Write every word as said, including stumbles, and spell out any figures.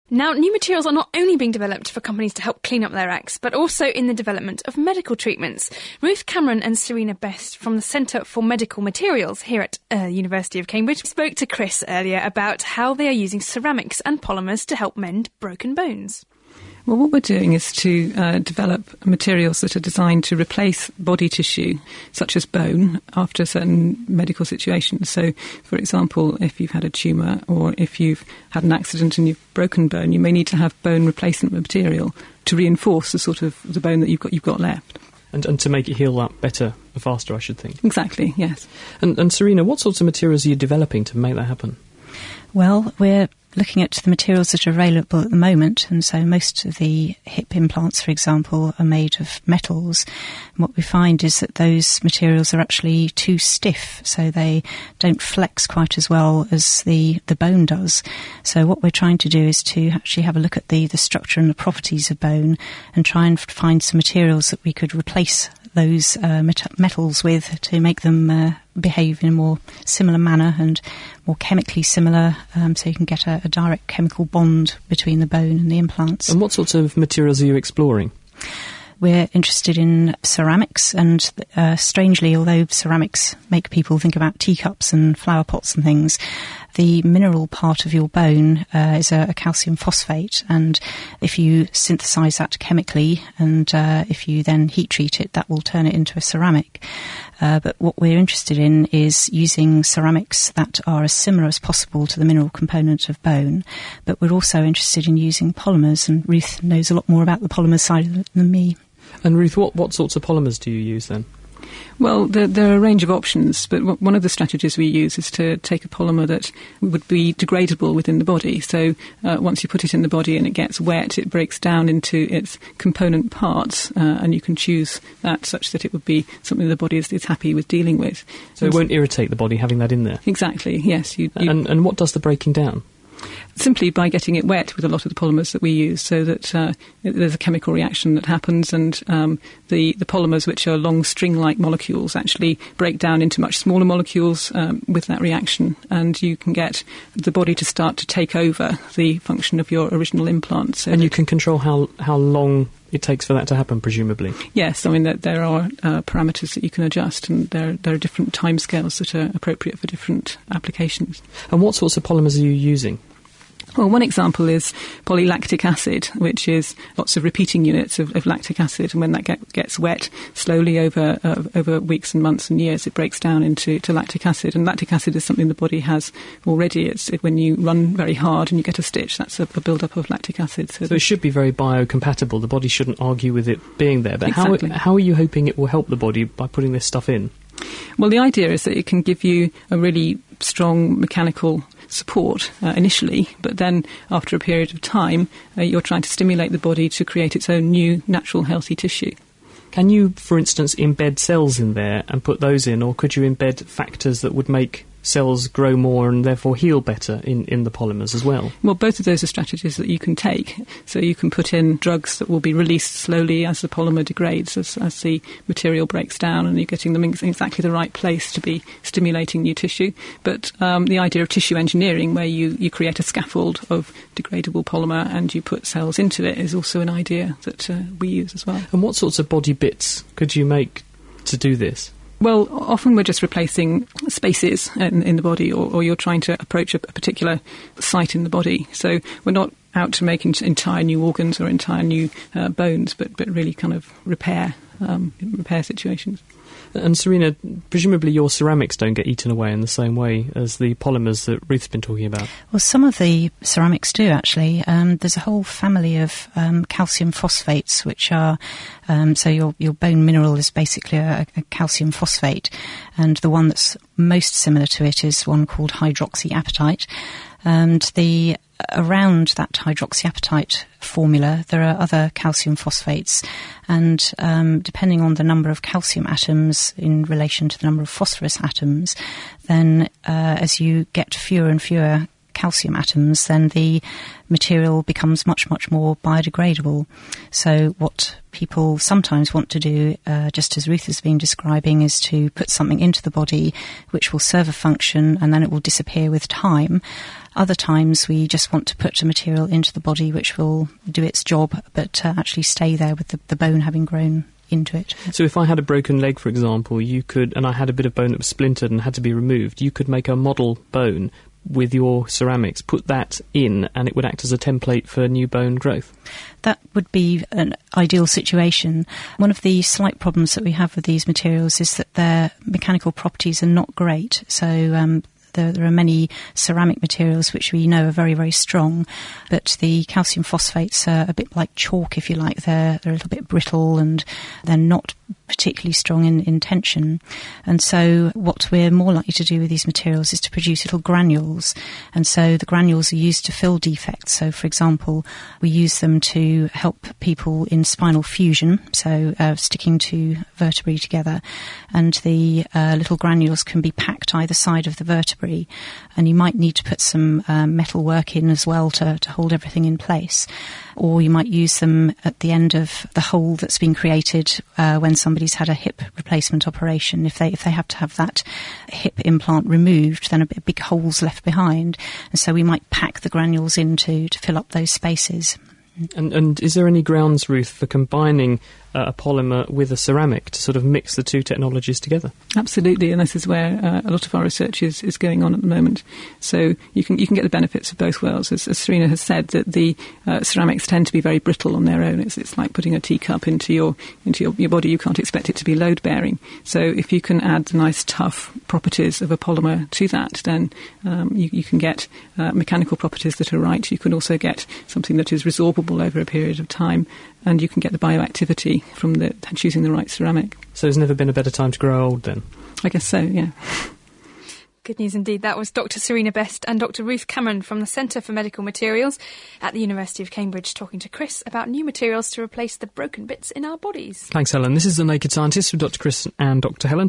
Now, new materials are not only being developed for companies to help clean up their acts, but also in the development of medical treatments. Ruth Cameron and Serena Best from the Centre for Medical Materials here at uh, University of Cambridge spoke to Chris earlier about how they are using ceramics and polymers to help mend broken bones. Well, what we're doing is to uh, develop materials that are designed to replace body tissue, such as bone, after certain medical situations. So, for example, if you've had a tumour or if you've had an accident and you've broken bone, you may need to have bone replacement material to reinforce the sort of the bone that you've got you've got left. And, and to make it heal up better, faster, I should think. Exactly, yes. And, and Serena, what sorts of materials are you developing to make that happen? Well, we're looking at the materials that are available at the moment, and so most of the hip implants, for example, are made of metals. And what we find is that those materials are actually too stiff, so they don't flex quite as well as the, the bone does. So what we're trying to do is to actually have a look at the, the structure and the properties of bone and try and find some materials that we could replace those uh, met- metals with to make them uh, behave in a more similar manner and more chemically similar, um, so you can get a, a direct chemical bond between the bone and the implants. And what sorts of materials are you exploring? We're interested in ceramics, and uh, strangely, although ceramics make people think about teacups and flower pots and things, the mineral part of your bone uh, is a, a calcium phosphate, and if you synthesise that chemically and uh, if you then heat treat it, that will turn it into a ceramic. Uh, but what we're interested in is using ceramics that are as similar as possible to the mineral component of bone, but we're also interested in using polymers, and Ruth knows a lot more about the polymer side than me. And Ruth, what, what sorts of polymers do you use then? Well, there, there are a range of options, but w- one of the strategies we use is to take a polymer that would be degradable within the body. So uh, once you put it in the body and it gets wet, it breaks down into its component parts, uh, and you can choose that such that it would be something the body is, is happy with dealing with. So it won't irritate the body having that in there? Exactly, yes. You, you and, and what does the breaking down? Simply by getting it wet with a lot of the polymers that we use, so that uh, there's a chemical reaction that happens, and um, the, the polymers, which are long string-like molecules, actually break down into much smaller molecules um, with that reaction, and you can get the body to start to take over the function of your original implant. So and you can control how, how long it takes for that to happen, presumably? Yes, I mean, that there are uh, parameters that you can adjust, and there, there are different timescales that are appropriate for different applications. And what sorts of polymers are you using? Well, one example is polylactic acid, which is lots of repeating units of, of lactic acid, and when that get, gets wet, slowly over uh, over weeks and months and years, it breaks down into to lactic acid. And lactic acid is something the body has already. It's it, when you run very hard and you get a stitch, that's a, a build-up of lactic acid. So, so it should be very biocompatible. The body shouldn't argue with it being there. But exactly. how, how are you hoping it will help the body by putting this stuff in? Well, the idea is that it can give you a really strong mechanical support uh, initially, but then after a period of time, uh, you're trying to stimulate the body to create its own new natural healthy tissue. Can you, for instance, embed cells in there and put those in, or could you embed factors that would make cells grow more and therefore heal better in, in the polymers as well? Well, both of those are strategies that you can take. So you can put in drugs that will be released slowly as the polymer degrades, as, as the material breaks down, and you're getting them in exactly the right place to be stimulating new tissue. But um, the idea of tissue engineering, where you, you create a scaffold of degradable polymer and you put cells into it, is also an idea that uh, we use as well. And what sorts of body bits could you make to do this? Well, often we're just replacing spaces in, in the body, or, or you're trying to approach a, a particular site in the body. So we're not out to make in, entire new organs or entire new uh, bones, but, but really kind of repair um, repair situations. And Serena, presumably your ceramics don't get eaten away in the same way as the polymers that Ruth's been talking about. Well, some of the ceramics do, actually. Um, there's a whole family of um, calcium phosphates, which are, um, so your, your bone mineral is basically a, a calcium phosphate, and the one that's most similar to it is one called hydroxyapatite. And the around that hydroxyapatite formula, there are other calcium phosphates, and um, depending on the number of calcium atoms in relation to the number of phosphorus atoms, then uh, as you get fewer and fewer calcium atoms, then the material becomes much, much more biodegradable. So what people sometimes want to do, uh, just as Ruth has been describing, is to put something into the body which will serve a function and then it will disappear with time. Other times we just want to put a material into the body which will do its job but uh, actually stay there with the, the bone having grown into it. So if I had a broken leg, for example, you could, and I had a bit of bone that was splintered and had to be removed, you could make a model bone with your ceramics, put that in, and it would act as a template for new bone growth. That would be an ideal situation. One of the slight problems that we have with these materials is that their mechanical properties are not great. So um, there, there are many ceramic materials which we know are very, very strong, but the calcium phosphates are a bit like chalk, if you like. They're, they're a little bit brittle and they're not particularly strong in, in tension. And so what we're more likely to do with these materials is to produce little granules. And so the granules are used to fill defects. So, for example, we use them to help people in spinal fusion, so uh, sticking two vertebrae together. And the uh, little granules can be packed either side of the vertebrae. And you might need to put some uh, metal work in as well to, to hold everything in place. Or you might use them at the end of the hole that's been created uh, when somebody's had a hip replacement operation. If they if they have to have that hip implant removed, then a, a big hole's left behind. And so we might pack the granules in to, to fill up those spaces. And, and is there any grounds, Ruth, for combining uh, a polymer with a ceramic to sort of mix the two technologies together? Absolutely, and this is where uh, a lot of our research is, is going on at the moment. So you can you can get the benefits of both worlds. As, as Serena has said, that the uh, ceramics tend to be very brittle on their own. It's, it's like putting a teacup into your into your, your body. You can't expect it to be load bearing. So if you can add the nice tough properties of a polymer to that, then um, you, you can get uh, mechanical properties that are right. You can also get something that is resorbable over a period of time, and you can get the bioactivity from the choosing the right ceramic. So there's never been a better time to grow old then? I guess so, yeah. Good news indeed. That was Doctor Serena Best and Doctor Ruth Cameron from the Centre for Medical Materials at the University of Cambridge, talking to Chris about new materials to replace the broken bits in our bodies. Thanks, Helen. This is The Naked Scientist with Doctor Chris and Doctor Helen.